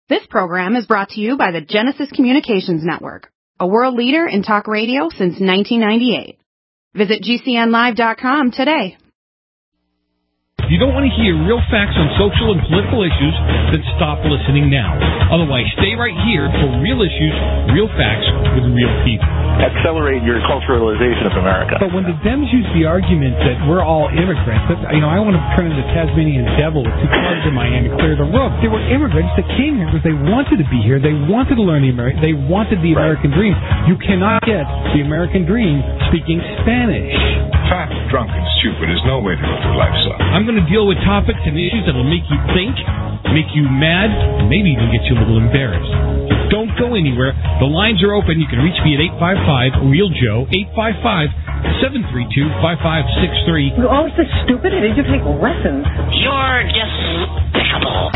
This program is brought to you by the Genesis Communications Network, a world leader in talk radio since 1998. Visit GCNlive.com today. If you don't want to hear real facts on social and political issues, then stop listening now. Otherwise, stay right here for real issues, real facts with real people. Accelerate your culturalization of America. But when the Dems use the argument that we're all immigrants, that, I want to turn into the Tasmanian devil with 2 cars in Miami, clear the roof. They were immigrants that came here because they wanted to be here. They wanted to learn they wanted the American dream. You cannot get the American dream speaking Spanish. Fat, drunk, and stupid is no way to live your life, son. I'm going to deal with topics and issues that will make you think, make you mad, and maybe even get you a little embarrassed. Don't go anywhere. The lines are open. You can reach me at 855-REAL-JOE, 855-732-5563. You're always so stupid. I need you to take lessons. You're despicable.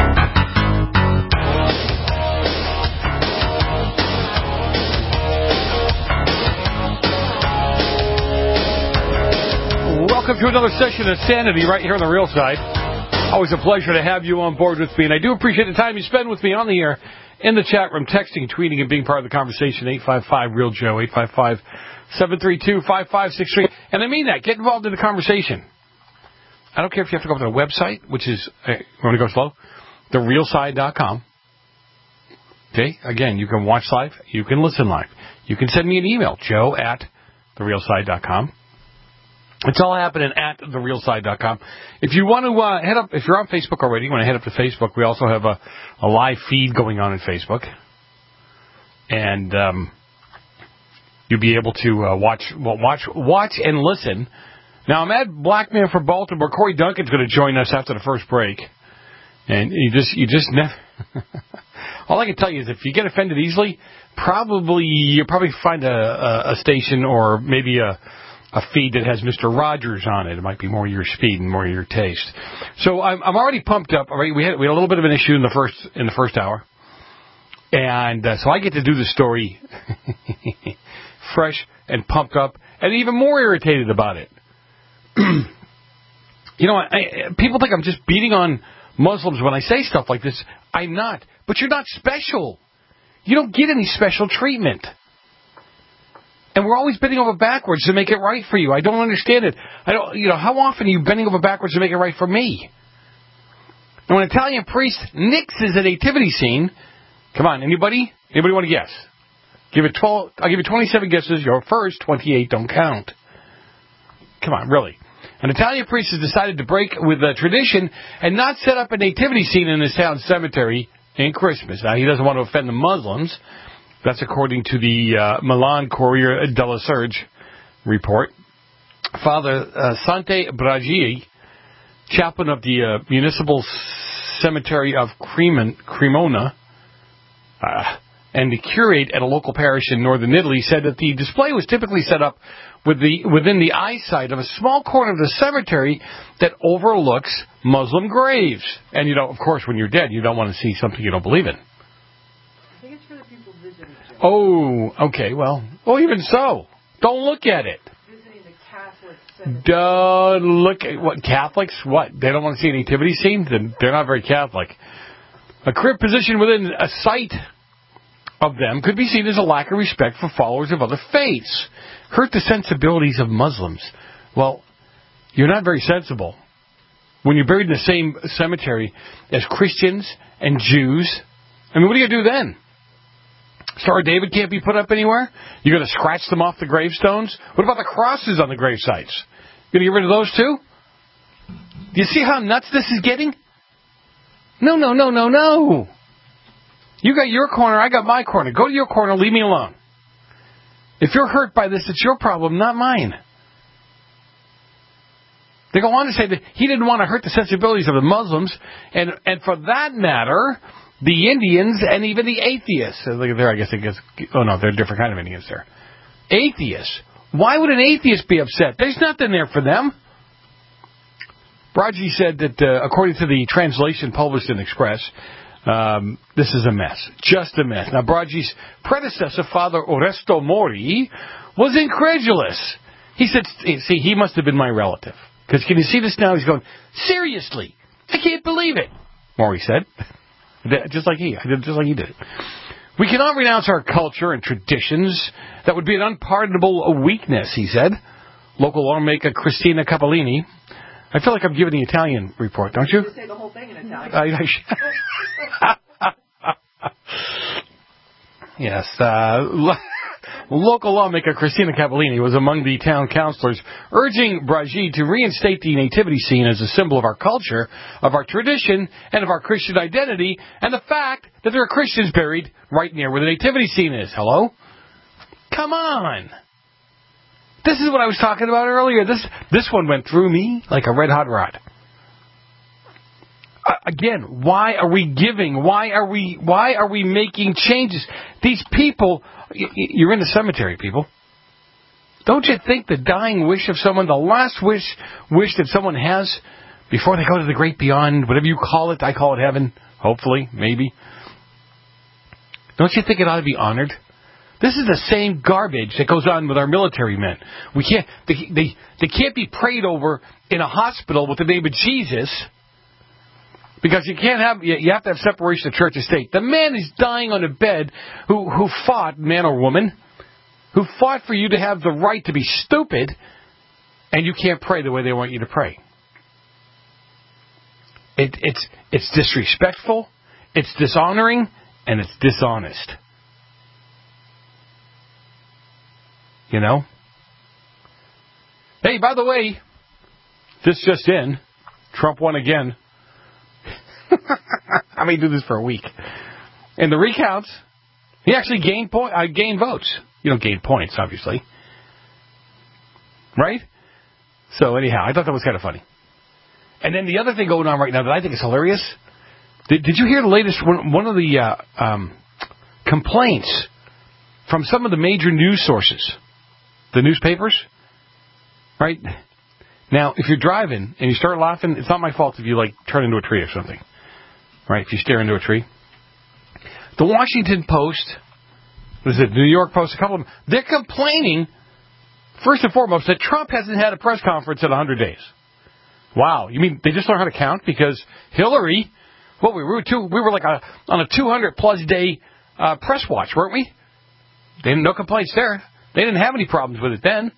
Welcome to another session of Sanity right here on the Real Side. Always a pleasure to have you on board with me, and I do appreciate the time you spend with me on the air, in the chat room, texting, tweeting, and being part of the conversation. 855-REAL-JOE, 855-732-5563. And I mean that. Get involved in the conversation. I don't care if you have to go to the website, which is, you want to go slow? TheRealSide.com. Okay? Again, you can watch live. You can listen live. You can send me an email, joe@TheRealSide.com. It's all happening at TheRealSide.com. If you want to head up, if you're on Facebook already, you want to head up to Facebook. We also have a live feed going on in Facebook, and you'll be able to watch and listen. Now, I'm at Black Man for Baltimore. Corey Duncan's going to join us after the first break, and you just never. All I can tell you is if you get offended easily, you'll probably find a station or maybe a feed that has Mr. Rogers on it. It might be more your speed and more your taste. So I'm already pumped up. All right, we had a little bit of an issue in the first hour, and so I get to do the story fresh and pumped up, and even more irritated about it. People think I'm just beating on Muslims when I say stuff like this. I'm not. But you're not special. You don't get any special treatment. And we're always bending over backwards to make it right for you. I don't understand it. How often are you bending over backwards to make it right for me? And when an Italian priest nixes a nativity scene, come on, anybody? Anybody want to guess? I'll give you 27 guesses. Your first 28 don't count. Come on, really. An Italian priest has decided to break with a tradition and not set up a nativity scene in his town cemetery in Christmas. Now, he doesn't want to offend the Muslims. That's according to the Milan Corriere della Serge report. Father Sante Bragi, chaplain of the municipal cemetery of Cremona, and the curate at a local parish in northern Italy, said that the display was typically set up within the eyesight of a small corner of the cemetery that overlooks Muslim graves. And, of course, when you're dead, you don't want to see something you don't believe in. Oh, okay, well, even so, don't look at it. Visiting the Catholic cemetery. Don't look at what, Catholics? What, they don't want to see a nativity scene? Then they're not very Catholic. A crib position within a site of them could be seen as a lack of respect for followers of other faiths. Hurt the sensibilities of Muslims. Well, you're not very sensible. When you're buried in the same cemetery as Christians and Jews, what are you going to do then? Star of David can't be put up anywhere? You're going to scratch them off the gravestones? What about the crosses on the gravesites? You're going to get rid of those too? Do you see how nuts this is getting? No. You got your corner, I got my corner. Go to your corner, leave me alone. If you're hurt by this, it's your problem, not mine. They go on to say that he didn't want to hurt the sensibilities of the Muslims, and for that matter, the Indians and even the atheists. Look at there, I guess. Oh, no, they're a different kind of Indians there. Atheists. Why would an atheist be upset? There's nothing there for them. Bragi said that, according to the translation published in Express, this is a mess. Just a mess. Now, Bragi's predecessor, Father Oresto Mori, was incredulous. He said, see, he must have been my relative. Because can you see this now? He's going, seriously, I can't believe it, Maury said. Just like he. I did just like he did. We cannot renounce our culture and traditions. That would be an unpardonable weakness, he said. Local lawmaker Cristina Cappellini. I feel like I'm giving the Italian report, don't you? You say the whole thing in Italian. Yes. Local lawmaker Cristina Cappellini was among the town councilors urging Bragi to reinstate the nativity scene as a symbol of our culture, of our tradition, and of our Christian identity, and the fact that there are Christians buried right near where the nativity scene is. Hello? Come on. This is what I was talking about earlier. This one went through me like a red hot rod. Again, why are we giving? Why are we making changes? These people, you're in the cemetery, people. Don't you think the dying wish of someone, the last wish that someone has before they go to the great beyond, whatever you call it, I call it heaven, hopefully, maybe. Don't you think it ought to be honored? This is the same garbage that goes on with our military men. We can't, they can't be prayed over in a hospital with the name of Jesus. Because you have to have separation of church and state. The man is dying on a bed who fought, man or woman, who fought for you to have the right to be stupid, and you can't pray the way they want you to pray. It's disrespectful, it's dishonoring, and it's dishonest. You know? Hey, by the way, this just in, Trump won again. I may do this for a week. In the recounts, he actually gained votes. You don't gain points, obviously. Right? So anyhow, I thought that was kind of funny. And then the other thing going on right now that I think is hilarious, did you hear the latest, one of the complaints from some of the major news sources, the newspapers, right? Now, if you're driving and you start laughing, it's not my fault if you, turn into a tree or something. Right, if you stare into a tree. The Washington Post, New York Post, a couple of them, they're complaining, first and foremost, that Trump hasn't had a press conference in 100 days. Wow, you mean they just learned how to count? Because Hillary, we were on a 200-plus day press watch, weren't we? No complaints there. They didn't have any problems with it then.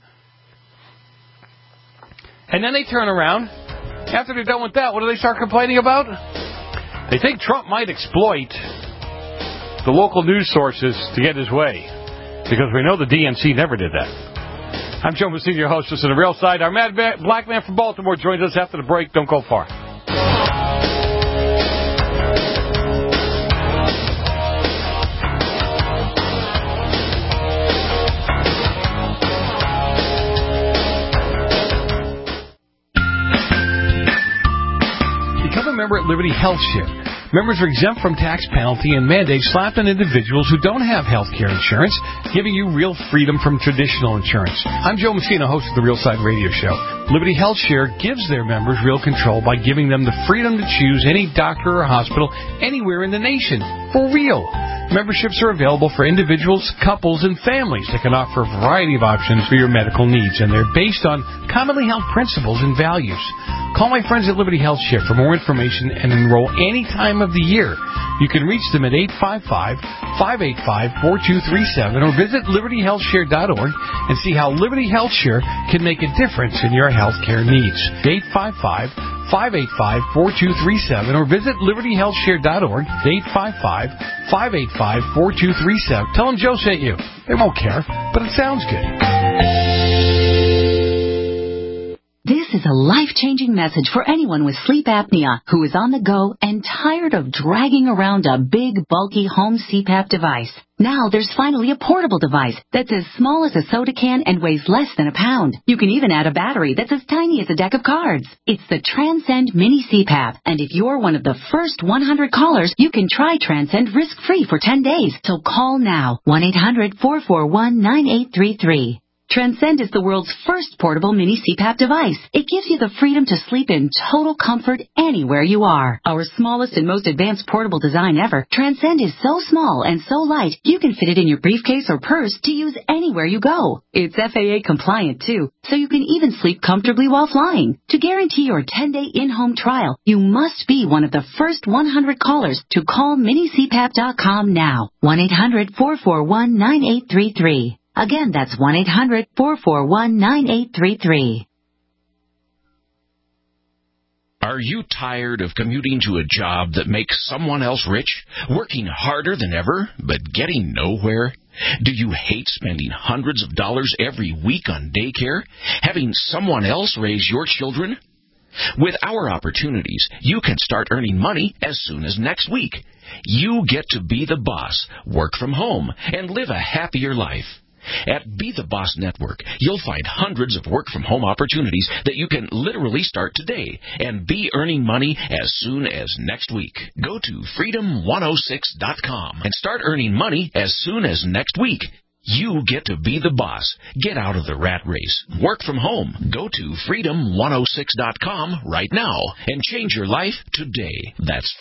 And then they turn around. After they're done with that, what do they start complaining about? They think Trump might exploit the local news sources to get his way. Because we know the DNC never did that. I'm Joe Messina, your host. This is The Real Side. Our mad black man from Baltimore joins us after the break. Don't go far. Become a member at Liberty Health Share. Members are exempt from tax penalty and mandates slapped on individuals who don't have health care insurance, giving you real freedom from traditional insurance. I'm Joe Messina, host of the Real Side Radio Show. Liberty Health Share gives their members real control by giving them the freedom to choose any doctor or hospital anywhere in the nation. For real. Memberships are available for individuals, couples, and families that can offer a variety of options for your medical needs, and they're based on commonly held principles and values. Call my friends at Liberty Health Share for more information and enroll any time of the year. You can reach them at 855-585-4237 or visit libertyhealthshare.org and see how Liberty Health Share can make a difference in your health care needs. 855-585-4237 or visit libertyhealthshare.org. 855-585-4237. Tell them Joe sent you. They won't care, but it sounds good. This is a life-changing message for anyone with sleep apnea who is on the go and tired of dragging around a big, bulky home CPAP device. Now there's finally a portable device that's as small as a soda can and weighs less than a pound. You can even add a battery that's as tiny as a deck of cards. It's the Transcend Mini CPAP, and if you're one of the first 100 callers, you can try Transcend risk-free for 10 days. So call now, 1-800-441-9833. Transcend is the world's first portable mini CPAP device. It gives you the freedom to sleep in total comfort anywhere you are. Our smallest and most advanced portable design ever, Transcend is so small and so light, you can fit it in your briefcase or purse to use anywhere you go. It's FAA compliant too, so you can even sleep comfortably while flying. To guarantee your 10-day in-home trial, you must be one of the first 100 callers to call minicpap.com now. 1-800-441-9833. Again, that's 1-800-441-9833. Are you tired of commuting to a job that makes someone else rich, working harder than ever, but getting nowhere? Do you hate spending hundreds of dollars every week on daycare, having someone else raise your children? With our opportunities, you can start earning money as soon as next week. You get to be the boss, work from home, and live a happier life. At Be the Boss Network, you'll find hundreds of work-from-home opportunities that you can literally start today and be earning money as soon as next week. Go to freedom106.com and start earning money as soon as next week. You get to be the boss. Get out of the rat race. Work from home. Go to freedom106.com right now and change your life today. That's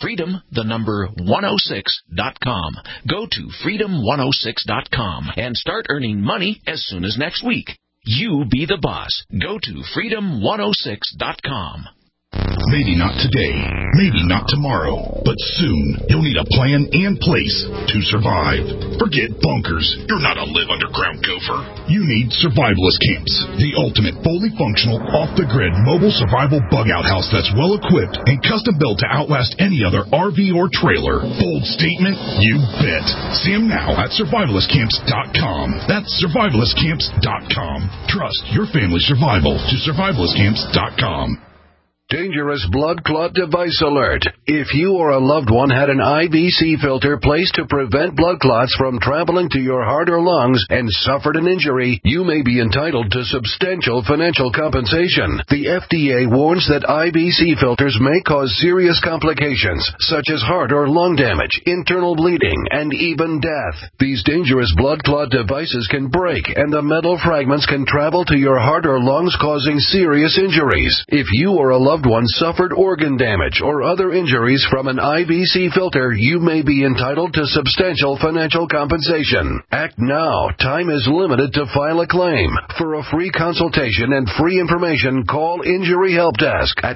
freedom106.com. Go to freedom106.com and start earning money as soon as next week. You be the boss. Go to freedom106.com. Maybe not today, maybe not tomorrow, but soon you'll need a plan in place to survive. Forget bunkers. You're not a live underground gopher. You need survivalist camps, the ultimate fully functional, off-the-grid mobile survival bug-out house that's well-equipped and custom-built to outlast any other RV or trailer. Bold statement? You bet. See them now at survivalistcamps.com. That's survivalistcamps.com. Trust your family's survival to survivalistcamps.com. Dangerous blood clot device alert. If you or a loved one had an IBC filter placed to prevent blood clots from traveling to your heart or lungs and suffered an injury, you may be entitled to substantial financial compensation. The FDA warns that IBC filters may cause serious complications, such as heart or lung damage, internal bleeding, and even death. These dangerous blood clot devices can break, and the metal fragments can travel to your heart or lungs, causing serious injuries. If you or a loved one suffered organ damage or other injuries from an IBC filter, you may be entitled to substantial financial compensation. Act now. Time is limited to file a claim. For a free consultation and free information, call Injury Help Desk at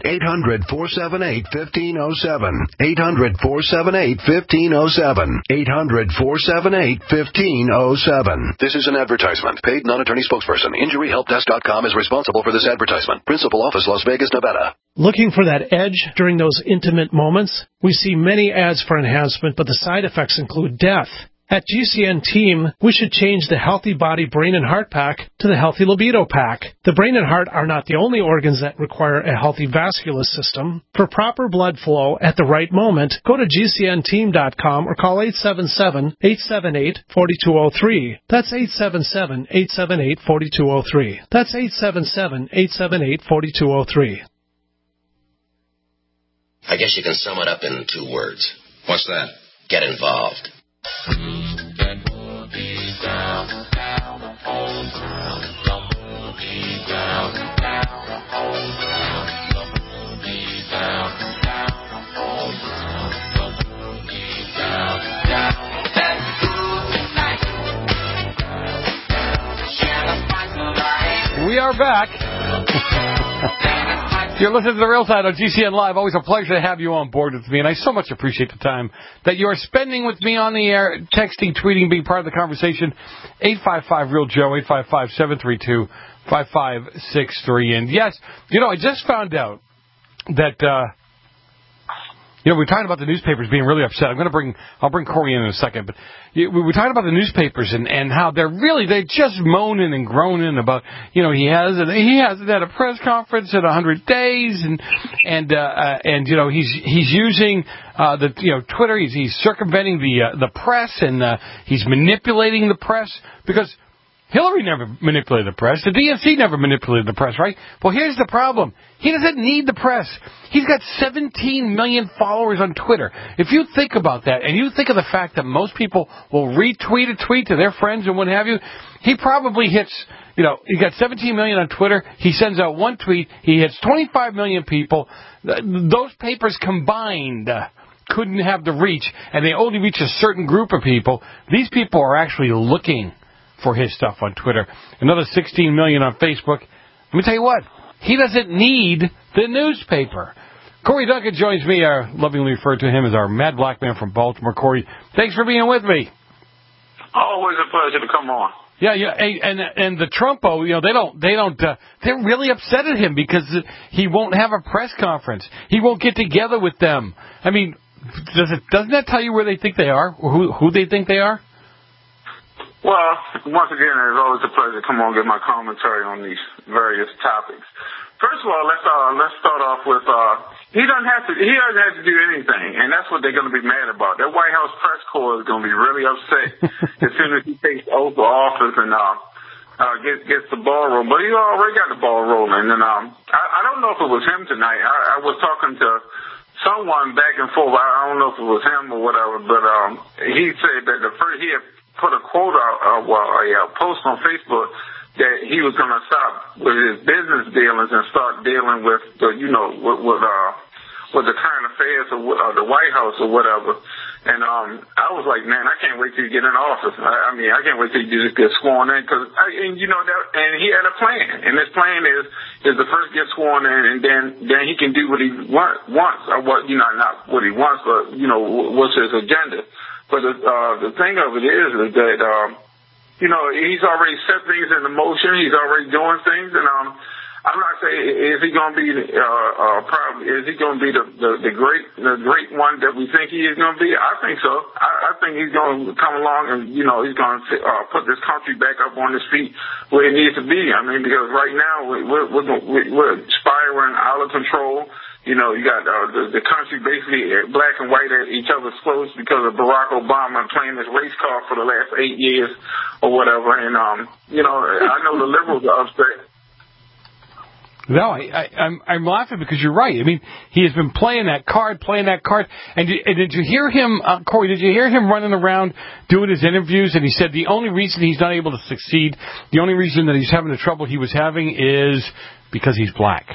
800-478-1507. 800-478-1507. 800-478-1507. This is an advertisement. Paid non-attorney spokesperson. InjuryHelpDesk.com is responsible for this advertisement. Principal office, Las Vegas, Nevada. Looking for that edge during those intimate moments? We see many ads for enhancement, but the side effects include death. At GCN Team, we should change the Healthy Body, Brain, and Heart Pack to the Healthy Libido Pack. The brain and heart are not the only organs that require a healthy vascular system. For proper blood flow at the right moment, go to GCNteam.com or call 877-878-4203. That's 877-878-4203. That's 877-878-4203. I guess you can sum it up in 2 words. What's that? Get involved. We are back. You're listening to The Real Side on GCN Live. Always a pleasure to have you on board with me, and I so much appreciate the time that you are spending with me on the air, texting, tweeting, being part of the conversation. 855-REAL-JOE, 855-732-5563. And yes, I just found out that, we're talking about the newspapers being really upset. I'll bring Corey in a second, but we were talking about the newspapers and how they're just moaning and groaning about, he hasn't had a press conference in 100 days, and he's using Twitter. He's circumventing the press, and he's manipulating the press because Hillary never manipulated the press. The DNC never manipulated the press, right? Well, here's the problem. He doesn't need the press. He's got 17 million followers on Twitter. If you think about that, and you think of the fact that most people will retweet a tweet to their friends and what have you, he probably hits, he got 17 million on Twitter. He sends out one tweet. He hits 25 million people. Those papers combined couldn't have the reach, and they only reach a certain group of people. These people are actually looking for his stuff on Twitter. Another 16 million on Facebook. Let me tell you what, he doesn't need the newspaper. Corey Duncan joins me, lovingly referred to him as our Mad Black Man from Baltimore. Corey, thanks for being with me. Always a pleasure to come on. Yeah, and the Trumpo, they're really upset at him because he won't have a press conference. He won't get together with them. I mean, doesn't that tell you where they think they are, or who they think they are? Well, once again, it's always a pleasure to come on and get my commentary on these various topics. First of all, let's start off with he doesn't have to do anything, and that's what they're going to be mad about. That White House press corps is going to be really upset as soon as he takes oath of office and gets the ball rolling. But he already got the ball rolling, and I don't know if it was him tonight. I was talking to someone back and forth. I don't know if it was him or whatever, but he said that he had put a quote out, a post on Facebook that he was going to stop with his business dealings and start dealing with the, with the current affairs of the White House or whatever. And I was like, man, I can't wait till you get in office. I can't wait till you just get sworn in, and he had a plan, and his plan is to first get sworn in, and then he can do what he wants, or not what he wants, but what's his agenda. But the thing of it is that he's already set things into motion. He's already doing things, and I'm not saying is he going to be the great one that we think he is going to be. I think so. I think he's going to come along and he's going to put this country back up on its feet where it needs to be. I mean, because right now we're spiraling out of control. You got the country basically black and white at each other's throats because of Barack Obama playing this race card for the last 8 years or whatever. And, I know the liberals are upset. No, I'm laughing because you're right. I mean, he has been playing that card. And did you hear him, Corey, did you hear him running around doing his interviews? And he said the only reason he's not able to succeed, the only reason that he's having the trouble he was having is because he's black.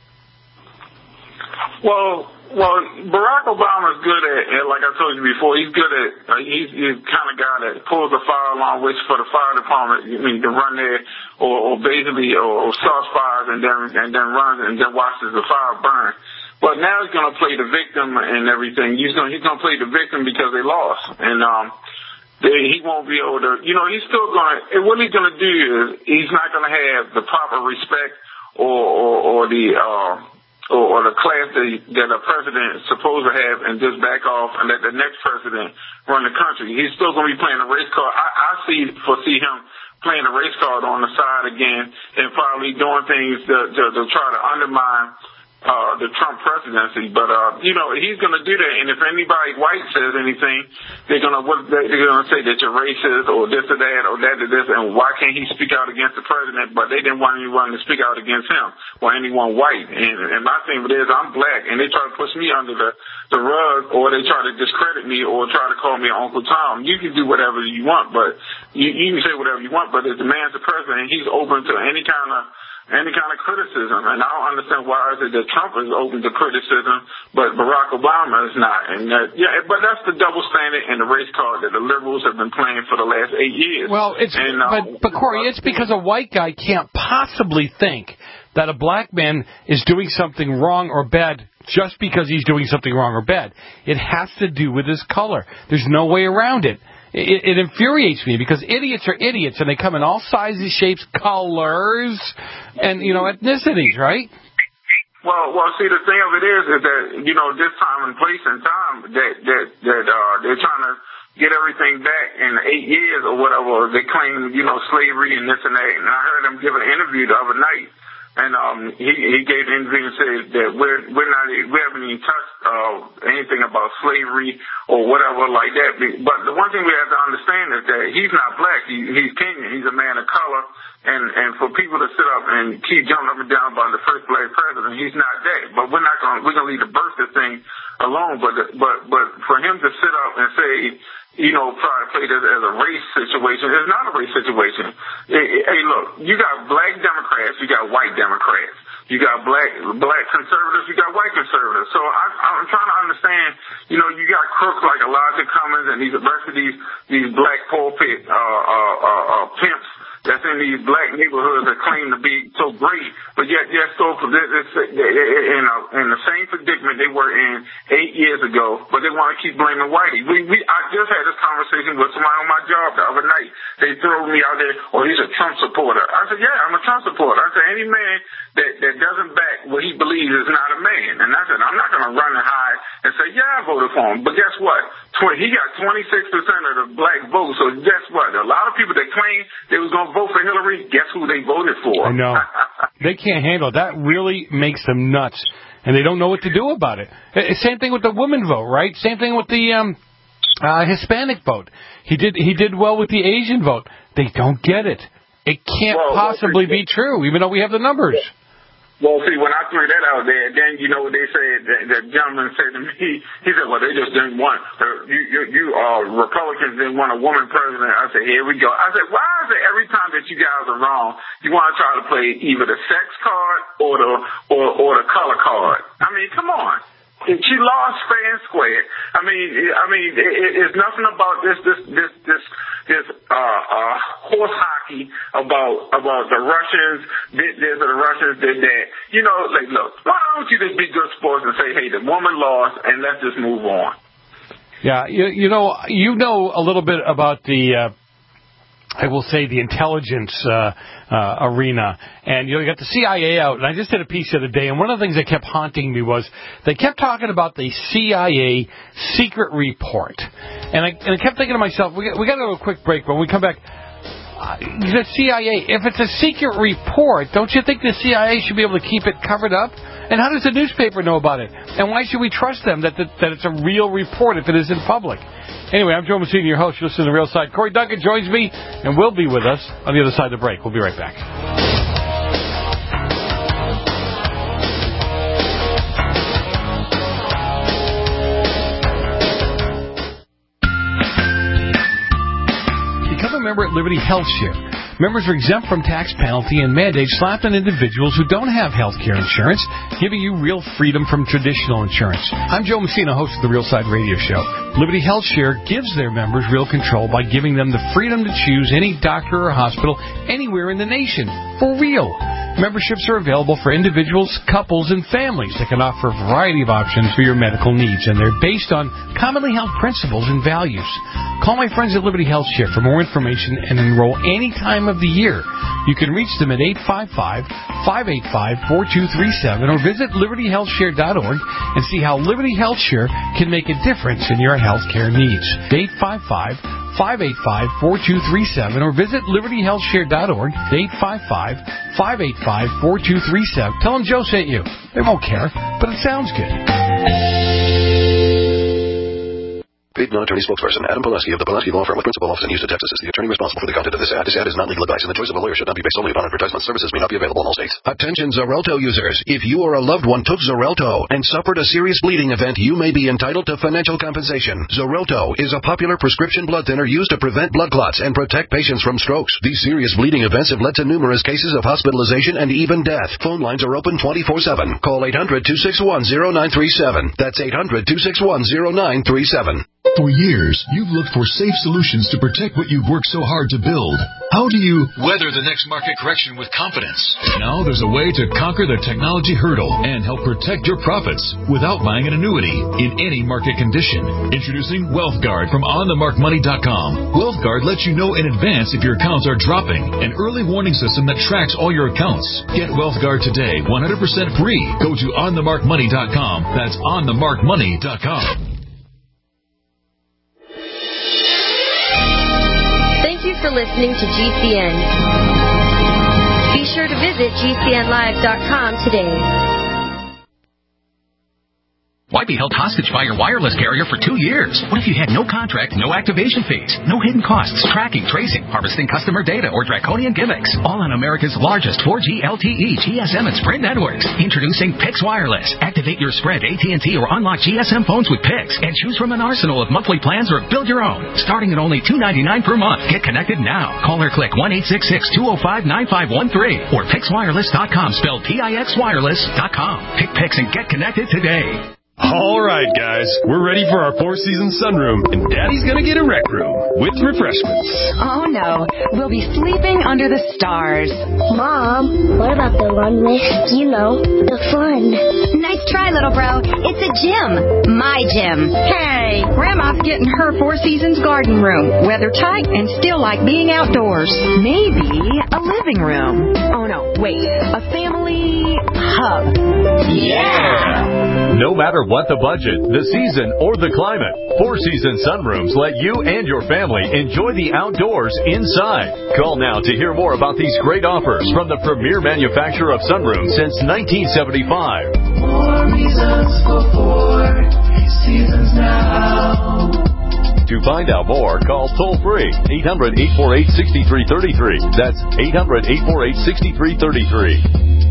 Well, Barack Obama's good at, like I told you before, he's good at, he's the kind of guy that pulls the fire alarm, waits for the fire department, to run there, or basically, or starts fires and then runs and then watches the fire burn. But now he's going to play the victim and everything. He's going to play the victim because they lost. And, he won't be able to, he's still going to, what he's going to do is he's not going to have the proper respect or the class that a president is supposed to have and just back off and let the next president run the country. He's still going to be playing a race card. I foresee him playing a race card on the side again and probably doing things to try to undermine the Trump presidency. But, he's going to do that. And if anybody white says anything, they're going to say that you're racist or this or that or that or this. And why can't he speak out against the president? But they didn't want anyone to speak out against him or anyone white. And my thing is, I'm black, and they try to push me under the rug, or they try to discredit me or try to call me Uncle Tom. You can do whatever you want, but you can say whatever you want, but if the man's the president, he's open to any kind of criticism, and I don't understand why is it that Trump is open to criticism, but Barack Obama is not. And but that's the double standard and the race card that the liberals have been playing for the last 8 years. Well, but Corey, it's because a white guy can't possibly think that a black man is doing something wrong or bad just because he's doing something wrong or bad. It has to do with his color. There's no way around it. It infuriates me because idiots are idiots, and they come in all sizes, shapes, colors, and, ethnicities, right? Well, see, the thing of it is that, this time and place and time that they're trying to get everything back in 8 years or whatever. They claim, slavery and this and that. And I heard them give an interview the other night And he gave the interview and said that we haven't even touched anything about slavery or whatever like that. But the one thing we have to understand is that he's not black. He's Kenyan. He's a man of color. And for people to sit up and keep jumping up and down about the first black president, he's not that. But we're gonna leave the birther thing alone. But for him to sit up and say, try to play this as a race situation, it's not a race situation. Hey, look, you got black Democrats, you got white Democrats. You got black conservatives, you got white conservatives. So I'm trying to understand, you got crooks like Elijah Cummings and the rest of these black pulpit pimps that's in these black neighborhoods that claim to be so great, but yet they're still in the same predicament they were in 8 years ago, but they want to keep blaming whitey. I just had this conversation with somebody on my job the other night. They threw me out there, he's a Trump supporter. I said, yeah, I'm a Trump supporter. I said, any man that doesn't back what he believes is not a man. And I said, I'm not going to run and hide and say, yeah, I voted for him. But guess what? He got 26% of the black vote, so guess what? A lot of people that claim they was going to vote for Hillary, guess who they voted for? I know. They can't handle it. That really makes them nuts, and they don't know what to do about it. Same thing with the women vote, right? Same thing with the Hispanic vote. He did well with the Asian vote. They don't get it. It can't possibly be true, even though we have the numbers. Well, see, when I threw that out there, then you know what they said. The gentleman said to me, he said, "Well, they just didn't want you Republicans didn't want a woman president." I said, "Here we go." I said, "Why is it every time that you guys are wrong, you want to try to play either the sex card or the color card?" I mean, come on. She lost fair and square. I mean, it's nothing about this horse hockey about the Russians did this or the Russians did that. Look, why don't you just be good sports and say, hey, the woman lost, and let's just move on. Yeah, you know a little bit about the. I will say the intelligence arena, and you got the CIA out, and I just did a piece the other day, and one of the things that kept haunting me was they kept talking about the CIA secret report, and I kept thinking to myself, we got to do a quick break. When we come back, the CIA, if it's a secret report, don't you think the CIA should be able to keep it covered up? And how does the newspaper know about it? And why should we trust them that it's a real report if it is in public? Anyway, I'm Joe Messina, your host. You're listening to The Real Side. Corey Duncan joins me and will be with us on the other side of the break. We'll be right back. Become a member at Liberty Health Share. Members are exempt from tax penalty and mandates slapped on individuals who don't have health care insurance, giving you real freedom from traditional insurance. I'm Joe Messina, host of The Real Side Radio Show. Liberty Health Share gives their members real control by giving them the freedom to choose any doctor or hospital anywhere in the nation. For real. Memberships are available for individuals, couples, and families that can offer a variety of options for your medical needs, and they're based on commonly held principles and values. Call my friends at Liberty Health Share for more information and enroll any time of the year. You can reach them at 855-585-4237 or visit libertyhealthshare.org and see how Liberty Health Share can make a difference in your health care needs. 855-585-4237 or visit libertyhealthshare.org. 855-585-4237. Tell them Joe sent you. They won't care, but it sounds good. Paid non-attorney spokesperson Adam Pulaski of the Pulaski Law Firm with principal office in Houston, Texas is the attorney responsible for the content of this ad. This ad is not legal advice, and the choice of a lawyer should not be based solely upon advertisement. Services may not be available in all states. Attention Xarelto users. If you or a loved one took Xarelto and suffered a serious bleeding event, you may be entitled to financial compensation. Xarelto is a popular prescription blood thinner used to prevent blood clots and protect patients from strokes. These serious bleeding events have led to numerous cases of hospitalization and even death. Phone lines are open 24/7. Call 800-261-0937. That's 800-261-0937. For years, you've looked for safe solutions to protect what you've worked so hard to build. How do you weather the next market correction with confidence? Now there's a way to conquer the technology hurdle and help protect your profits without buying an annuity in any market condition. Introducing WealthGuard from OnTheMarkMoney.com. WealthGuard lets you know in advance if your accounts are dropping. An early warning system that tracks all your accounts. Get WealthGuard today, 100% free. Go to OnTheMarkMoney.com. That's OnTheMarkMoney.com. Thank you for listening to GCN. Be sure to visit GCNlive.com today. Why be held hostage by your wireless carrier for 2 years? What if you had no contract, no activation fees, no hidden costs, tracking, tracing, harvesting customer data, or draconian gimmicks? All on America's largest 4G LTE, GSM, and Sprint networks. Introducing Pix Wireless. Activate your Sprint, AT&T, or unlock GSM phones with Pix and choose from an arsenal of monthly plans or build your own. Starting at only $2.99 per month. Get connected now. Call or click 1-866-205-9513 or PixWireless.com, spelled PIXWireless.com. Pick Pix and get connected today. All right, guys. We're ready for our Four Seasons sunroom, and Daddy's gonna get a rec room with refreshments. Oh, no. We'll be sleeping under the stars. Mom, what about the runway? You know, the fun. Nice try, little bro. It's a gym. My gym. Hey, Grandma's getting her Four Seasons garden room. Weather tight and still like being outdoors. Maybe a living room. Oh, no. Wait. A family hub. Yeah! No matter what the budget, the season, or the climate, Four Seasons sunrooms let you and your family enjoy the outdoors inside. Call now to hear more about these great offers from the premier manufacturer of sunrooms since 1975. More reasons for Four Seasons now. To find out more, call toll-free 800-848-6333. That's 800-848-6333.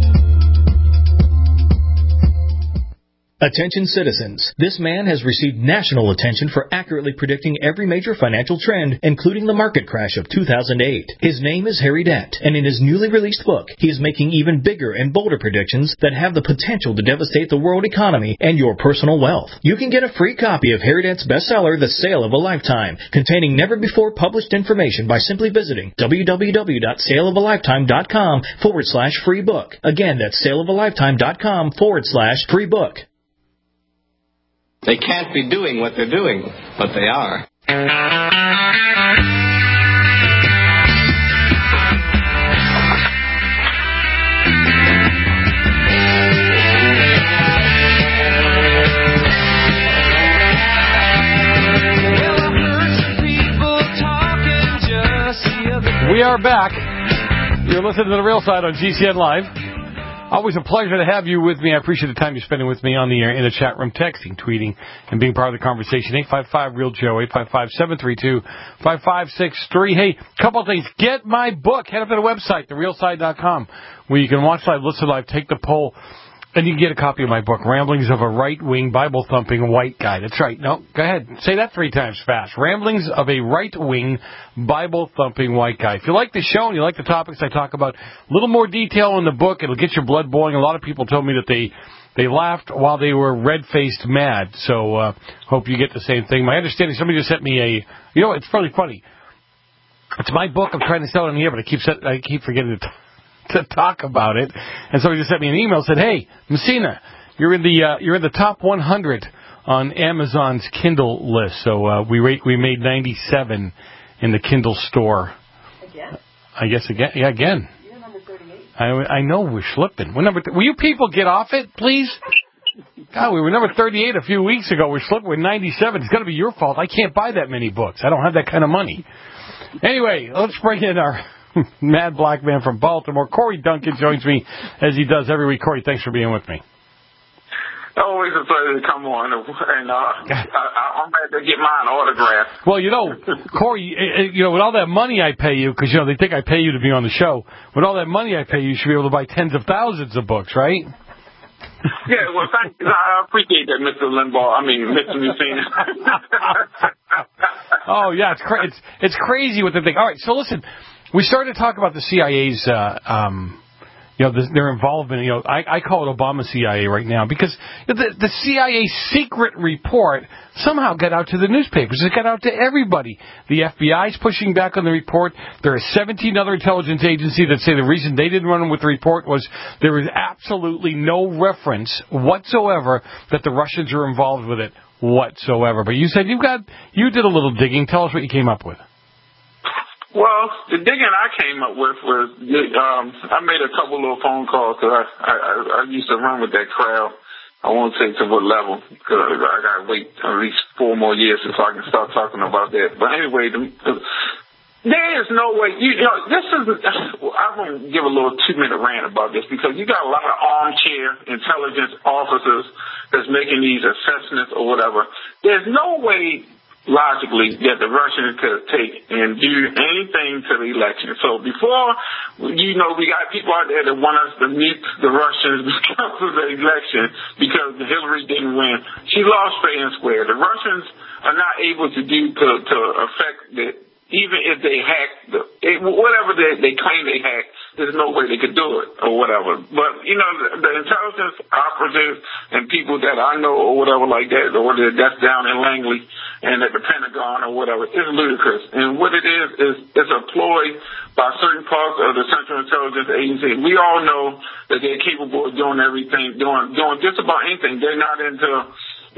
Attention citizens, this man has received national attention for accurately predicting every major financial trend, including the market crash of 2008. His name is Harry Dent, and in his newly released book, he is making even bigger and bolder predictions that have the potential to devastate the world economy and your personal wealth. You can get a free copy of Harry Dent's bestseller, The Sale of a Lifetime, containing never-before-published information by simply visiting www.saleofalifetime.com/free book. Again, that's saleofalifetime.com/free book. They can't be doing what they're doing, but they are. We are back. You're listening to The Real Side on GCN Live. Always a pleasure to have you with me. I appreciate the time you're spending with me on the air, in the chat room, texting, tweeting, and being part of the conversation. 855-REAL-JOE, 855-732-5563. Hey, couple of things. Get my book. Head up to the website, therealside.com, where you can watch live, listen live, take the poll, and you can get a copy of my book, Ramblings of a Right-Wing Bible-Thumping White Guy. That's right. No, go ahead. Say that 3 times fast. Ramblings of a Right-Wing Bible-Thumping White Guy. If you like the show and you like the topics I talk about, a little more detail in the book. It'll get your blood boiling. A lot of people told me that they laughed while they were red-faced mad. So hope you get the same thing. My understanding, somebody just sent me it's really funny. It's my book. I'm trying to sell it in here, but I keep forgetting to talk about it. And somebody just sent me an email and said, "Hey, Messina, you're in the top 100 on Amazon's Kindle list." So we made 97 in the Kindle store. Again? I guess again. Yeah, again. You're number 38. I know we're slipping. We're will you people get off it, please? God, we were number 38 a few weeks ago. We're slipping with 97. It's got to be your fault. I can't buy that many books. I don't have that kind of money. Anyway, let's bring in our mad black man from Baltimore. Corey Duncan joins me as he does every week. Corey, thanks for being with me. Always a pleasure to come on, and I'm glad to get mine autographed. Well, Corey, with all that money I pay you, because they think I pay you to be on the show. With all that money I pay you, you should be able to buy tens of thousands of books, right? Yeah, well, thank you. I appreciate that, Mr. Limbaugh. Mr. Messina. Oh yeah, it's crazy what they think. All right, so listen. We started to talk about the CIA's, their involvement. I call it Obama CIA right now because the CIA secret report somehow got out to the newspapers. It got out to everybody. The FBI's pushing back on the report. There are 17 other intelligence agencies that say the reason they didn't run with the report was there was absolutely no reference whatsoever that the Russians are involved with it whatsoever. But you said you did a little digging. Tell us what you came up with. Well, the digging I came up with was I made a couple little phone calls because I used to run with that crowd. I won't say to what level because I got to wait at least 4 more years before I can start talking about that. But anyway, There is no way. This is. I'm going to give a little 2-minute rant about this because you got a lot of armchair intelligence officers that's making these assessments or whatever. There's no way logically that the Russians could take and do anything to the election. So before, we got people out there that want us to meet the Russians because of the election because Hillary didn't win. She lost fair and square. The Russians are not able to affect the. Even if they hack, whatever they claim they hacked, there's no way they could do it or whatever. But, the intelligence operatives and people that I know or whatever like that, or that's down in Langley and at the Pentagon or whatever, is ludicrous. And what it is it's a ploy by certain parts of the Central Intelligence Agency. We all know that they're capable of doing everything, doing just about anything. They're not into...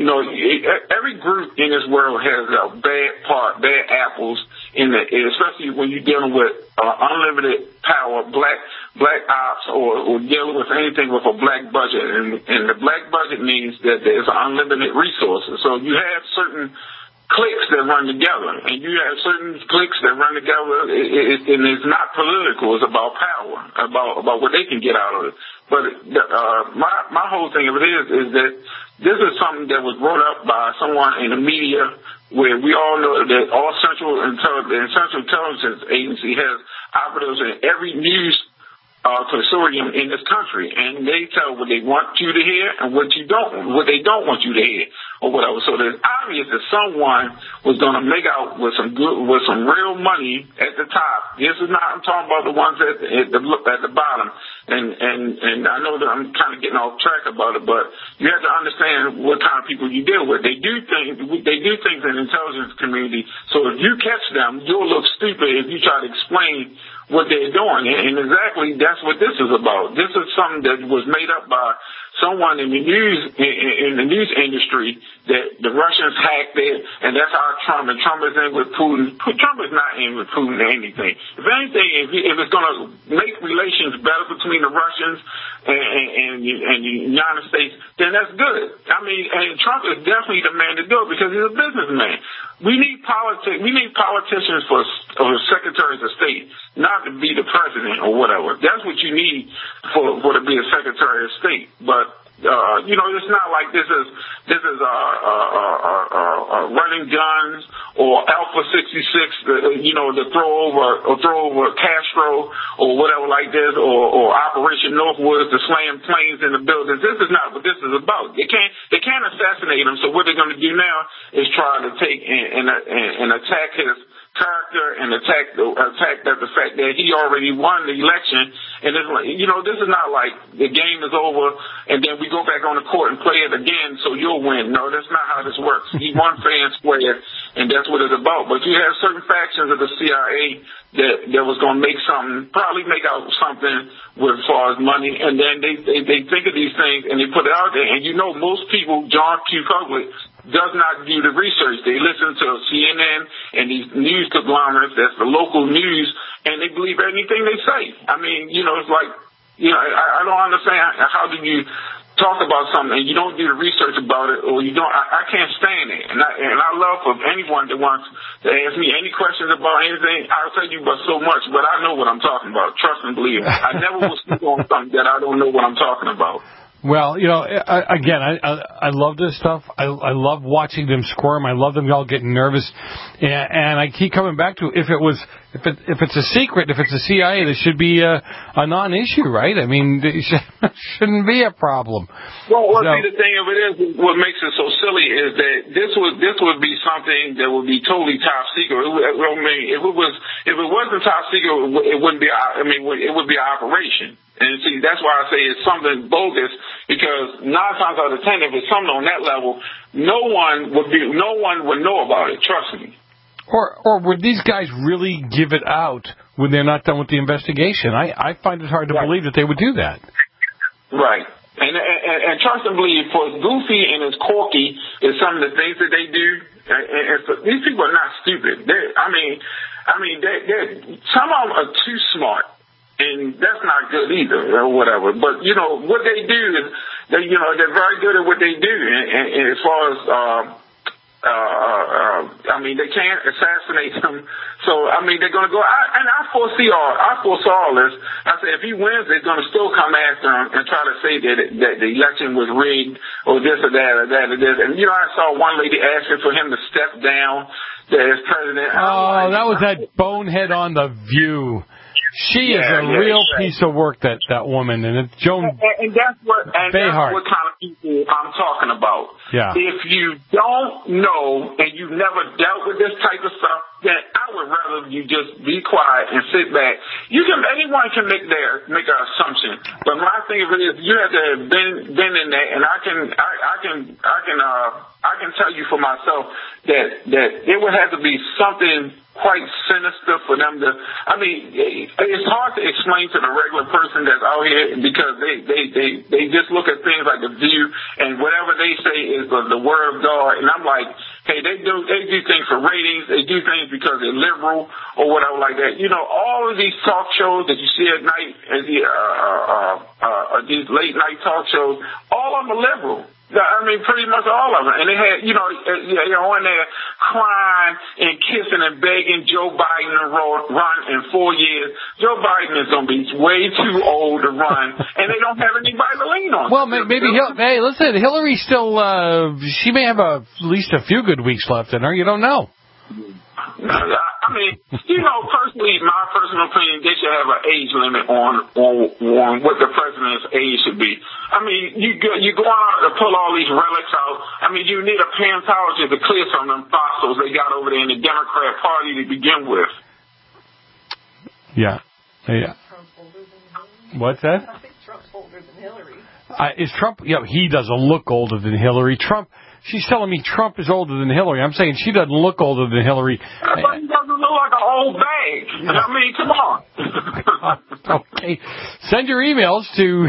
every group in this world has a bad apples especially when you're dealing with unlimited power, black ops, or dealing with anything with a black budget. And the black budget means that there's unlimited resources. So you have certain cliques that run together, and you have certain cliques that run together, and it's not political. It's about power, about what they can get out of it. But my whole thing of it is that this is something that was brought up by someone in the media where we all know that all Central Intelligence Agency has operatives in every news consortium in this country, and they tell what they want you to hear and what they don't want you to hear, or whatever. So it's obvious that someone was going to make out with some real money at the top. This is not. I'm talking about the ones at the bottom. And I know that I'm kind of getting off track about it, but you have to understand what kind of people you deal with. They do things in the intelligence community. So if you catch them, you'll look stupid if you try to explain what they're doing. And exactly that's what this is about. This is something that was made up by someone in the news industry that the Russians hacked it, and that's how Trump is in with Putin. Trump is not in with Putin or anything. If anything, if it's going to make relations better between the Russians and the United States, then that's good. I mean, and Trump is definitely the man to do it because he's a businessman. We need politicians for secretaries of state, not to be the president or whatever. That's what you need for to be a secretary of state. But it's not like this is running guns or Alpha 66, to throw over Castro or whatever like this, or Operation Northwoods to slam planes in the buildings. This is not what this is about. They can't assassinate him. So what they're going to do now is try to take and attack his character and attack the fact that he already won the election. And it's like, this is not like the game is over and then we go back on the court and play it again so you'll win. No, that's not how this works. He won fair and square, and that's what it's about. But you have certain factions of the CIA that was going to probably make out something with as far as money, and then they think of these things and they put it out there. And most people, John Q. Public, does not do the research. They listen to CNN and these news conglomerates, that's the local news, and they believe anything they say. I mean, it's like, I don't understand how do you talk about something and you don't do the research about it, or you don't. I can't stand it. And I love for anyone that wants to ask me any questions about anything. I'll tell you about so much, but I know what I'm talking about. Trust and believe. I never will speak on something that I don't know what I'm talking about. Well, again, I love this stuff. I love watching them squirm. I love them all getting nervous, and I keep coming back to if it's a secret, if it's a CIA, this should be a non-issue, right? I mean, it shouldn't be a problem. Well, see, the thing of it is, what makes it so silly is that this would be something that would be totally top secret. I mean, if it wasn't top secret, it wouldn't be. I mean, it would be an operation. And see, that's why I say it's something bogus, because 9 times out of 10, if it's something on that level, no one would know about it. Trust me. Or would these guys really give it out when they're not done with the investigation? I find it hard to believe that they would do that. Right. And trust and believe, for as goofy and as quirky as some of the things that they do, and these people are not stupid. Some of them are too smart. And that's not good either, or whatever. But, what they do is, they're very good at what they do. And as far as, mean, they can't assassinate him. So, I mean, they're going to go. I foresaw all this. I said, if he wins, they're going to still come after him and try to say that the election was rigged or this or that or that or this. And, you know, I saw one lady asking for him to step down as president. Oh, that was that bonehead on The View. She is a real piece of work, that woman, and it's Joan and that's what Behar. That's what kind of people I'm talking about. Yeah. If you don't know and you've never dealt with this type of stuff, then I would rather you just be quiet and sit back. Anyone can make an assumption, but my thing is you have to have been in there, and I can tell you for myself that it would have to be something quite sinister for them to. I mean, it's hard to explain to the regular person that's out here because they just look at things like The View and whatever they say is the word of God, and I'm like, hey, they do things for ratings, they do things because they're liberal or whatever like that. You know, all of these talk shows that you see at night, these late night talk shows, all of them are liberal. I mean, pretty much all of them. And they had, you know, on there crying and kissing and begging Joe Biden to run in 4 years. Joe Biden is going to be way too old to run, and they don't have anybody to lean on. Well, maybe hey, listen, Hillary still, she may have at least a few good weeks left in her. You don't know. I mean, you know, personally, my personal opinion, they should have an age limit on what the president's age should be. I mean, you go out to pull all these relics out. I mean, you need a paleontologist to clear some of them fossils they got over there in the Democrat Party to begin with. Yeah. What's that? I think Trump's older than Hillary. Is Trump? Yeah, he doesn't look older than Hillary. Trump. She's telling me Trump is older than Hillary. I'm saying she doesn't look older than Hillary. But he doesn't look like an old bag. I mean, come on. Okay. Send your emails to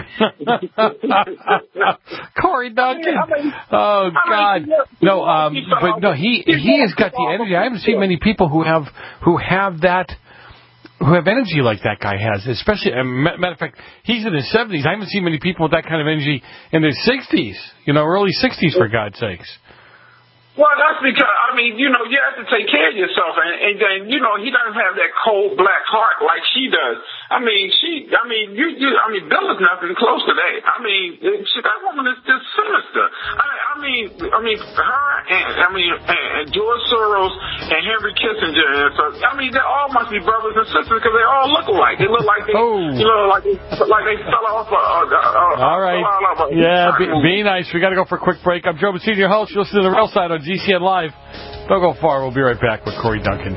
Corey Duncan. Oh, God. But no, he has got the energy. I haven't seen many people who have energy like that guy has, especially, matter of fact, he's in his 70s. I haven't seen many people with that kind of energy in their 60s, early 60s, for God's sakes. Well, that's because, I mean, you have to take care of yourself, and then, he doesn't have that cold black heart like she does. I mean, Bill is nothing close to that. I mean, that woman is just sinister. I mean, her and George Soros and Henry Kissinger, and so, I mean, they all must be brothers and sisters because they all look alike. They look like they, like they fell off all right. Yeah, be nice. We got to go for a quick break. I'm Joe Messina, your host. You'll listen to The Real Side on GCN Live. Don't go far. We'll be right back with Corey Duncan.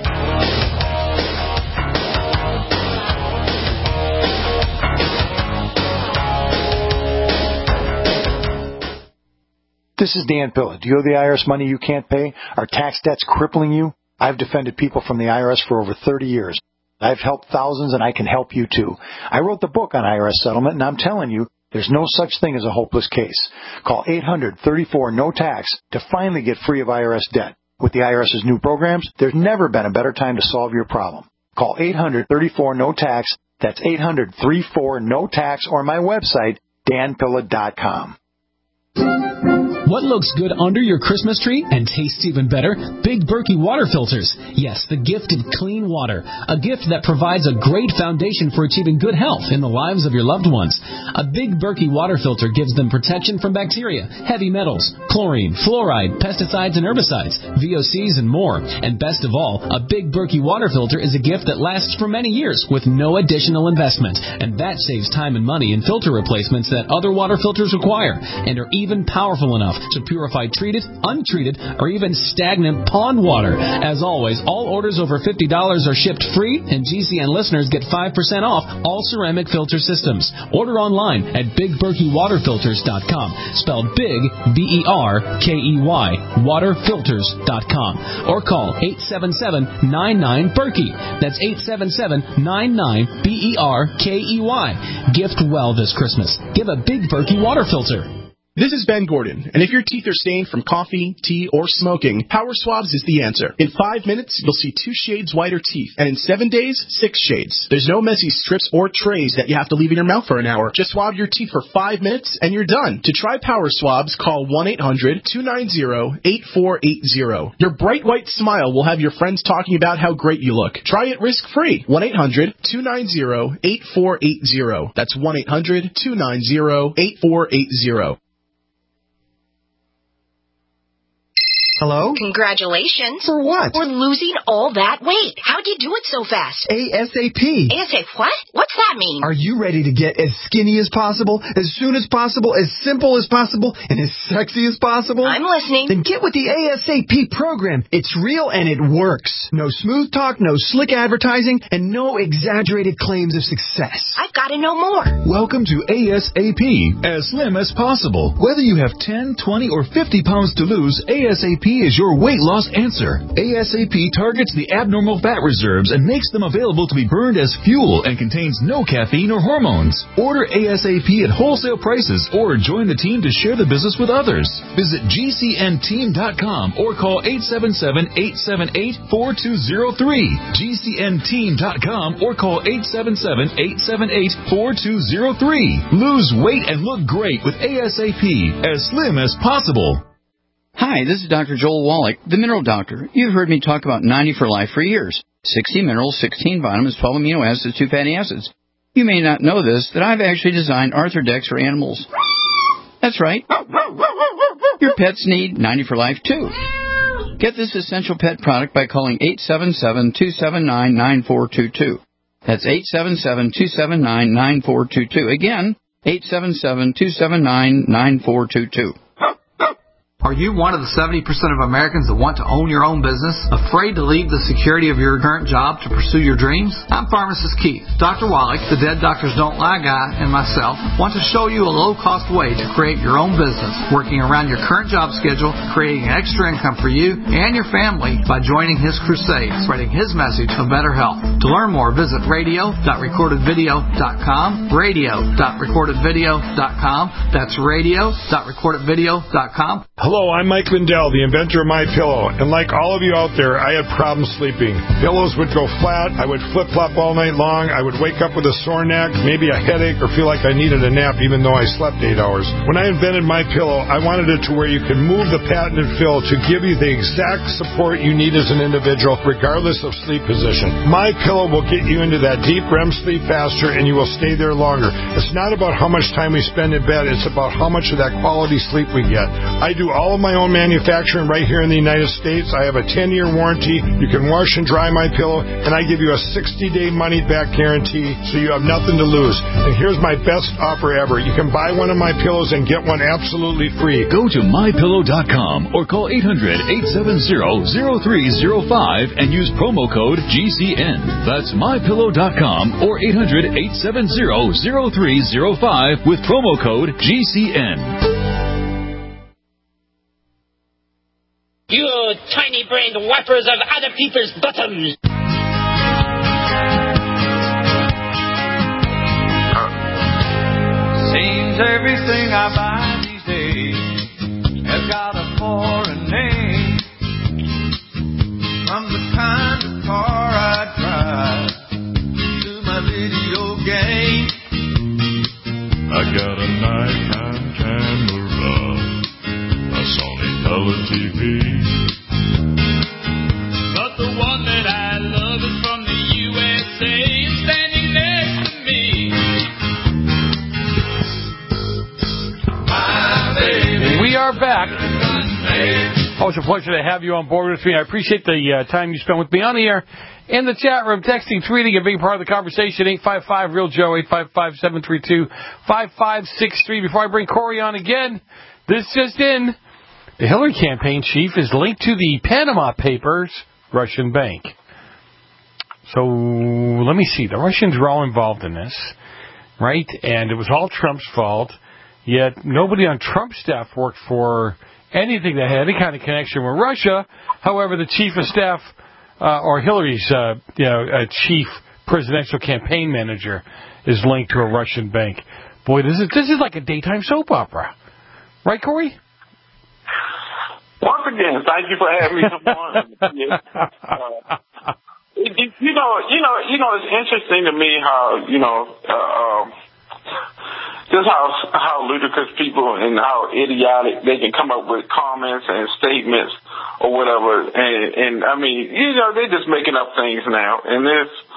This is Dan Pilla. Do you owe the IRS money you can't pay? Are tax debts crippling you? I've defended people from the IRS for over 30 years. I've helped thousands, and I can help you too. I wrote the book on IRS settlement, and I'm telling you, there's no such thing as a hopeless case. Call 800-34-NO-TAX to finally get free of IRS debt. With the IRS's new programs, there's never been a better time to solve your problem. Call 800-34-NO-TAX. That's 800-34-NO-TAX, or my website, danpilla.com. What looks good under your Christmas tree and tastes even better? Big Berkey water filters. Yes, the gift of clean water. A gift that provides a great foundation for achieving good health in the lives of your loved ones. A Big Berkey water filter gives them protection from bacteria, heavy metals, chlorine, fluoride, pesticides and herbicides, VOCs and more. And best of all, a Big Berkey water filter is a gift that lasts for many years with no additional investment. And that saves time and money in filter replacements that other water filters require and are even powerful enough to purify treated, untreated, or even stagnant pond water. As always, all orders over $50 are shipped free, and GCN listeners get 5% off all ceramic filter systems. Order online at BigBerkeyWaterFilters.com, spelled Big, B-E-R-K-E-Y, waterfilters.com, or call 877-99-BERKEY. That's 877-99-BERKEY. Gift well this Christmas. Give a Big Berkey water filter. This is Ben Gordon, and if your teeth are stained from coffee, tea, or smoking, Power Swabs is the answer. In 5 minutes, you'll see 2 shades whiter teeth, and in 7 days, 6 shades. There's no messy strips or trays that you have to leave in your mouth for an hour. Just swab your teeth for 5 minutes, and you're done. To try Power Swabs, call 1-800-290-8480. Your bright white smile will have your friends talking about how great you look. Try it risk-free. 1-800-290-8480. That's 1-800-290-8480. Hello? Congratulations. For what? For losing all that weight. How'd you do it so fast? ASAP. ASAP what? What's that mean? Are you ready to get as skinny as possible, as soon as possible, as simple as possible, and as sexy as possible? I'm listening. Then get with the ASAP program. It's real and it works. No smooth talk, no slick advertising, and no exaggerated claims of success. I've got to know more. Welcome to ASAP, as slim as possible. Whether you have 10, 20, or 50 pounds to lose, ASAP is your weight loss answer. ASAP targets the abnormal fat reserves and makes them available to be burned as fuel and contains no caffeine or hormones. Order ASAP at wholesale prices or join the team to share the business with others. Visit GCNteam.com or call 877-878-4203. GCNteam.com or call 877-878-4203. Lose weight and look great with ASAP, as slim as possible. Hi, this is Dr. Joel Wallach, the Mineral Doctor. You've heard me talk about 90 for Life for years. 60 minerals, 16 vitamins, 12 amino acids, 2 fatty acids. You may not know this, that I've actually designed Arthrodex for animals. That's right. Your pets need 90 for Life, too. Get this essential pet product by calling 877-279-9422. That's 877-279-9422. Again, 877-279-9422. Are you one of the 70% of Americans that want to own your own business? Afraid to leave the security of your current job to pursue your dreams? I'm Pharmacist Keith. Dr. Wallach, the Dead Doctors Don't Lie guy, and myself want to show you a low-cost way to create your own business, working around your current job schedule, creating extra income for you and your family by joining his crusade, spreading his message of better health. To learn more, visit radio.recordedvideo.com, radio.recordedvideo.com. That's radio.recordedvideo.com. Hello, I'm Mike Lindell, the inventor of MyPillow, and like all of you out there, I had problems sleeping. Pillows would go flat, I would flip-flop all night long, I would wake up with a sore neck, maybe a headache, or feel like I needed a nap even though I slept 8 hours. When I invented MyPillow, I wanted it to where you could move the patented fill to give you the exact support you need as an individual, regardless of sleep position. MyPillow will get you into that deep REM sleep faster, and you will stay there longer. It's not about how much time we spend in bed, it's about how much of that quality sleep we get. I do all of my own manufacturing right here in the United States. I have a 10-year warranty. You can wash and dry my pillow, and I give you a 60-day money-back guarantee, so you have nothing to lose. And here's my best offer ever. You can buy one of my pillows and get one absolutely free. Go to MyPillow.com or call 800-870-0305 and use promo code GCN. That's MyPillow.com or 800-870-0305 with promo code GCN. You tiny-brained wipers of other people's bottoms! Seems everything I buy these days has got a foreign name. From the kind of car I drive to my video game. I got a nighttime camera, a Sony color TV. But the one that I love is from the USA and standing next to me. My baby. We are back. Always a pleasure to have you on board with me. I appreciate the time you spent with me on the air, in the chat room, texting, tweeting, and being part of the conversation. 855-REAL-JOE, 855-732-5563. Before I bring Corey on again, this just in. The Hillary campaign chief is linked to the Panama Papers Russian bank. So let me see. The Russians were all involved in this, right? And it was all Trump's fault. Yet nobody on Trump's staff worked for anything that had any kind of connection with Russia. However, the chief of staff, or Hillary's chief presidential campaign manager, is linked to a Russian bank. Boy, this is like a daytime soap opera. Right, Corey? Once again, thank you for having me on. It's interesting to me how, just how ludicrous people and how idiotic they can come up with comments and statements or whatever. And I mean, they're just making up things now. And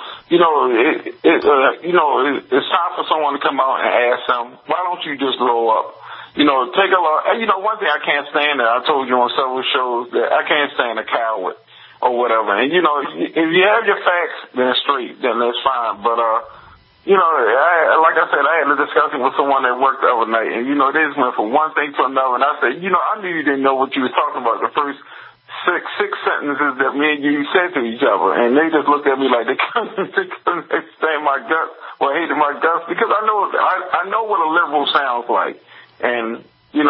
it's time for someone to come out and ask them, why don't you just grow up? Take a look. One thing I can't stand, I told you on several shows, that I can't stand a coward or whatever. And, if you have your facts, then straight, then that's fine. But, like I said, I had a discussion with someone that worked the other night, and, they just went from one thing to another. And I said, I knew you didn't know what you was talking about the first six sentences that me and you said to each other. And they just looked at me like they couldn't stand my guts or hated my guts, because I know what a liberal sounds like. And,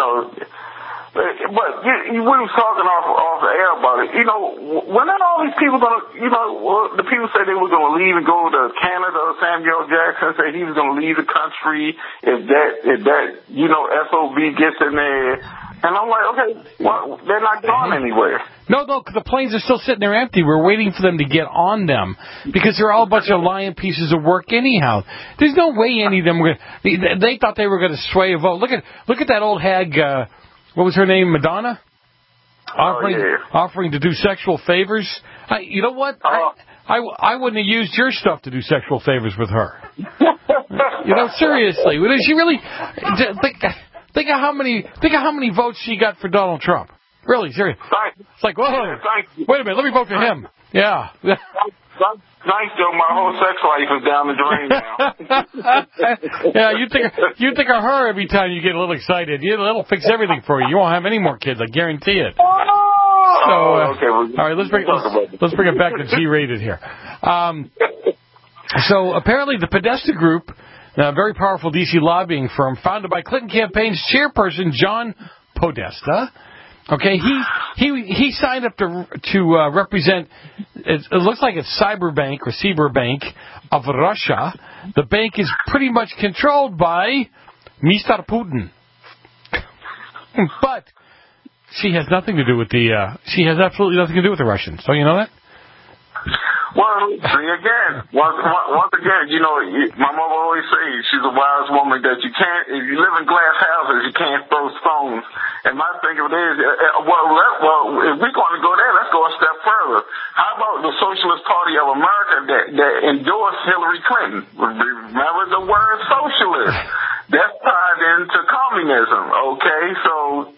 but we was talking off the air about it. When are all these people the people said they were going to leave and go to Canada. Samuel Jackson said he was going to leave the country if that SOB gets in there. And I'm like, okay, well, they're not going anywhere. No, because the planes are still sitting there empty. We're waiting for them to get on them because they're all a bunch of lying pieces of work anyhow. There's no way any of them were. They thought they were going to sway a vote. Look at that old hag. What was her name? Madonna. Offering to do sexual favors. You know what? I wouldn't have used your stuff to do sexual favors with her. Seriously, would she really think of how many votes she got for Donald Trump? Really, serious. It's like, whoa, wait a minute, let me vote for him. Yeah. Nice, though. My whole sex life is down the drain now. Yeah, you think of her every time you get a little excited. It'll fix everything for you. You won't have any more kids, I guarantee it. Okay. All right, let's bring it back to G-rated here. So apparently the Podesta Group, a very powerful D.C. lobbying firm founded by Clinton campaign's chairperson John Podesta. Okay, he signed up to represent. It looks like it's Cyberbank or Cyberbank of Russia. The bank is pretty much controlled by Mr. Putin, but she has nothing to do with she has absolutely nothing to do with the Russians. Don't you know that? Well, see again, once again, my mother always says she's a wise woman that you can't, if you live in glass houses, you can't throw stones. And my thinking is, if we're going to go there, let's go a step further. How about the Socialist Party of America that endorsed Hillary Clinton? Remember the word socialist? That's tied into communism, okay? So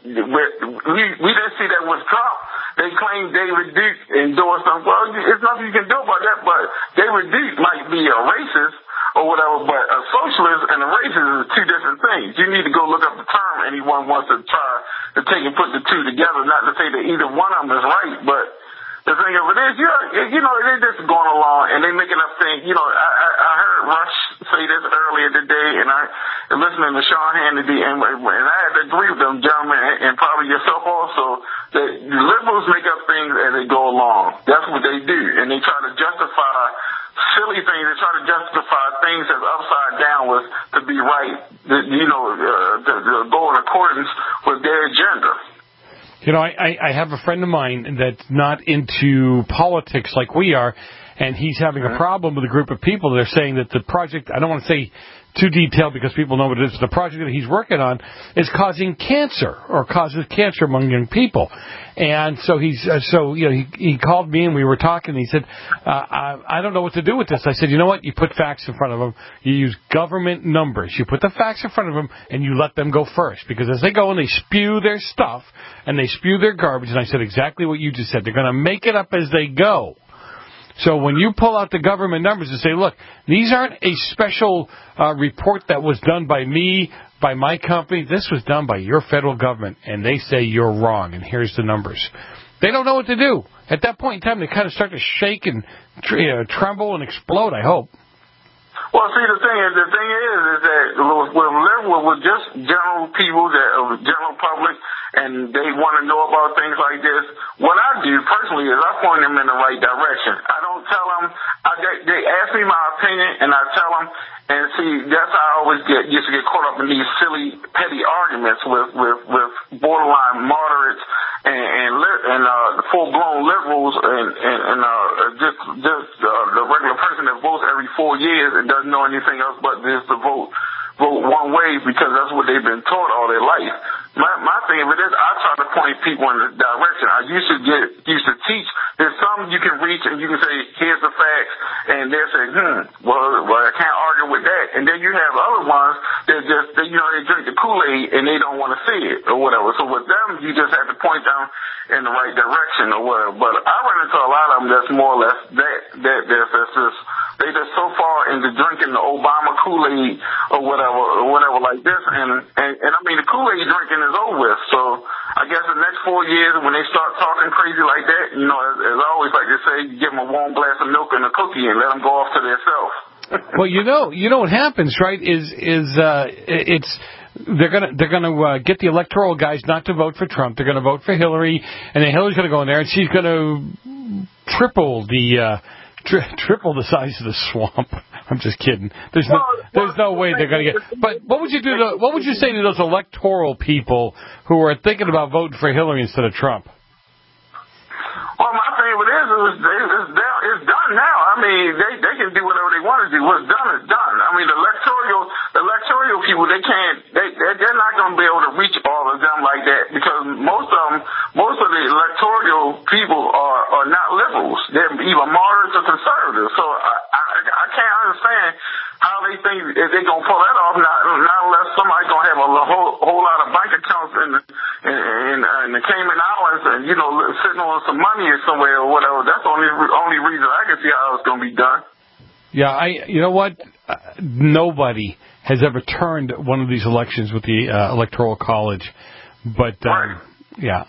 we didn't see that with Trump. They claim David Duke endorsed them. Well, there's nothing you can do about that, but David Duke might be a racist or whatever, but a socialist and a racist is two different things. You need to go look up the term anyone wants to try to take and put the two together, not to say that either one of them is right, but the thing of it is, they're just going along and they're making up things. I heard Rush say this earlier today, and I listening to Sean Hannity, and I had to agree with them, gentlemen, and probably yourself also, that liberals make up things as they go along. That's what they do, and they try to justify silly things. They try to justify things that's upside down to be right, to go in accordance with their agenda. I have a friend of mine that's not into politics like we are, and he's having a problem with a group of people. They're saying that the project, I don't want to say too detailed because people know what it is, the project that he's working on is causing cancer or causes cancer among young people. And so he called me and we were talking and he said, I don't know what to do with this. I said, you know what? You put facts in front of them. You use government numbers. You put the facts in front of them and you let them go first. Because as they go and they spew their stuff and they spew their garbage, and I said exactly what you just said. They're going to make it up as they go. So when you pull out the government numbers and say, look, these aren't a special report that was done by me, by my company. This was done by your federal government, and they say you're wrong, and here's the numbers. They don't know what to do. At that point in time, they kind of start to shake and tremble and explode, I hope. Well, see, the thing is that with just general people, general public, and they want to know about things like this, what I do personally is I point them in the right direction. I don't tell them, they ask me my opinion, and I tell them, and see, that's how I always used to get caught up in these silly, petty arguments with borderline moderates and full-blown liberals and just the regular person that votes every 4 years and doesn't know anything else but just to vote one way because that's what they've been taught all their life. My thing of it is, I try to point people in the direction. I used to teach. There's some you can reach and you can say, here's the facts, and they'll say, well, I can't argue with that. And then you have other ones that just, they drink the Kool-Aid and they don't want to see it or whatever. So with them, you just have to point them in the right direction or whatever. But I run into a lot of them that's more or less that's just, they just so far into drinking the Obama Kool-Aid or whatever like this. And I mean, the Kool-Aid drinking is over with. So I guess the next 4 years when they start talking crazy like that, as I always like to say, you give them a warm glass of milk and a cookie and let them go off to themselves. Well, you know what happens, right? They're gonna get the electoral guys not to vote for Trump. They're gonna vote for Hillary, and then Hillary's gonna go in there and she's gonna triple the size of the swamp. I'm just kidding. There's no way they're gonna get. But what would you do? What would you say to those electoral people who are thinking about voting for Hillary instead of Trump? Well, my thing with it is it's done now. I mean, they can do whatever they want to do. What's done is done. I mean, the electoral people, they're not going to be able to reach all of them like that because most of the electoral people are not liberals. They're either moderates or conservatives. So I can't understand how they think they're going to pull that off, not unless somebody's going to have a whole lot of bank accounts in the Cayman Islands and, sitting on some money or somewhere or whatever. That's the only reason I can see how it's going to be done. Yeah, you know what? Nobody has ever turned one of these elections with the Electoral College. But, yeah,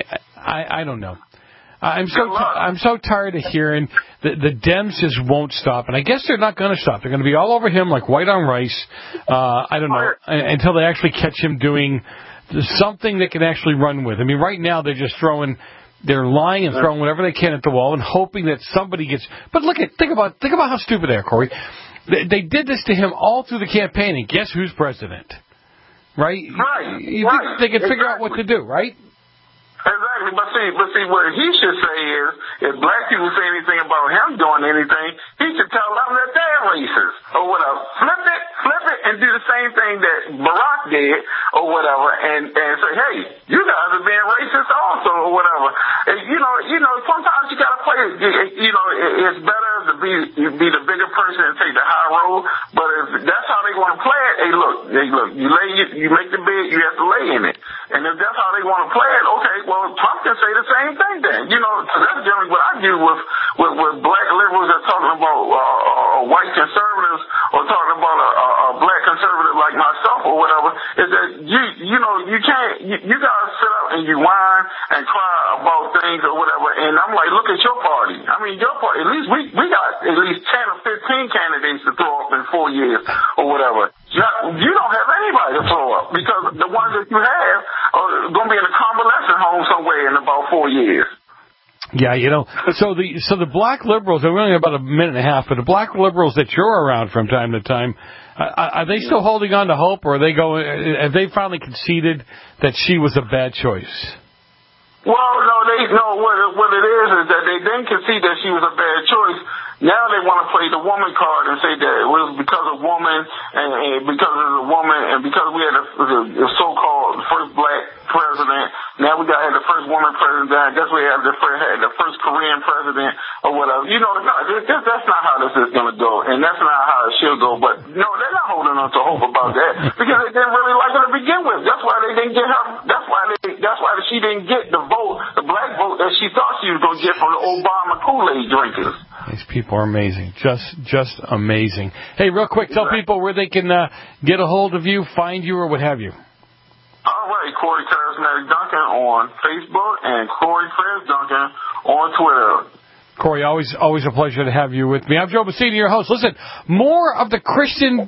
I don't know. I'm so tired of hearing the Dems just won't stop, and I guess they're not going to stop. They're going to be all over him like white on rice. I don't know until they actually catch him doing something they can actually run with. I mean, right now they're just they're lying and throwing whatever they can at the wall and hoping that somebody gets. But think about how stupid they are, Corey. They did this to him all through the campaign, and guess who's president? Right? Right. You think they can figure out what to do, right? Exactly, but see, what he should say is, if black people say anything about him doing anything, he should tell them that they're racist, or whatever. Flip it, and do the same thing that Barack did, or whatever, and say, hey, you guys are being racist also, or whatever. And, sometimes you gotta play it. It's better to be the bigger person and take the high road, but if that's how they want to play it, hey, look, you make the bed, you have to lay in it. And if that's how they want to play it, okay, well, Trump can say the same thing then. So that's generally what I do with black liberals that are talking about white conservatives or talking about a black conservative like myself or whatever, is that you can't, you guys sit up and you whine and cry about things or whatever, and I'm like, look at your party. I mean, your party, at least we got at least 10 or 15 candidates to throw up in 4 years or whatever. You don't have anybody to throw up because the ones that you have are going to be in a convalescent home somewhere in about 4 years. Yeah, so the black liberals, we're only about a minute and a half, but the black liberals that you're around from time to time, are they still holding on to hope, or have they finally conceded that she was a bad choice? Well, no, what it is that they didn't concede that she was a bad choice. Now they want to play the woman card and say that it was because of woman and because of the woman and because we had the so-called first black president. Now we have the first woman president. I guess we have the first Korean president or whatever. That's not how this is going to go, and that's not how it should go. But no, they're not holding on to hope about that because they didn't really like her to begin with. That's why they didn't get her. That's why she didn't get the vote, the black vote that she thought she was going to get from the Obama Kool-Aid drinkers. These people are amazing. Just amazing. Hey, real quick, tell people where they can get a hold of you, find you, or what have you. All right, Corey Charismatic Duncan on Facebook and Corey Chris Duncan on Twitter. Corey, always a pleasure to have you with me. I'm Joe Bassini, your host. Listen, more of the Christian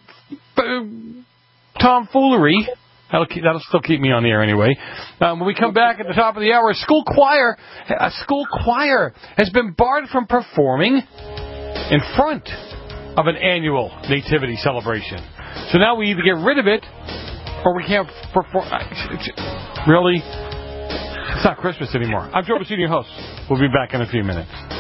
tomfoolery. That'll still keep me on the air anyway. When we come back at the top of the hour, a school choir has been barred from performing in front of an annual nativity celebration. So now we either get rid of it or we can't perform. Really? It's not Christmas anymore. I'm Joe Bassini, your host. We'll be back in a few minutes.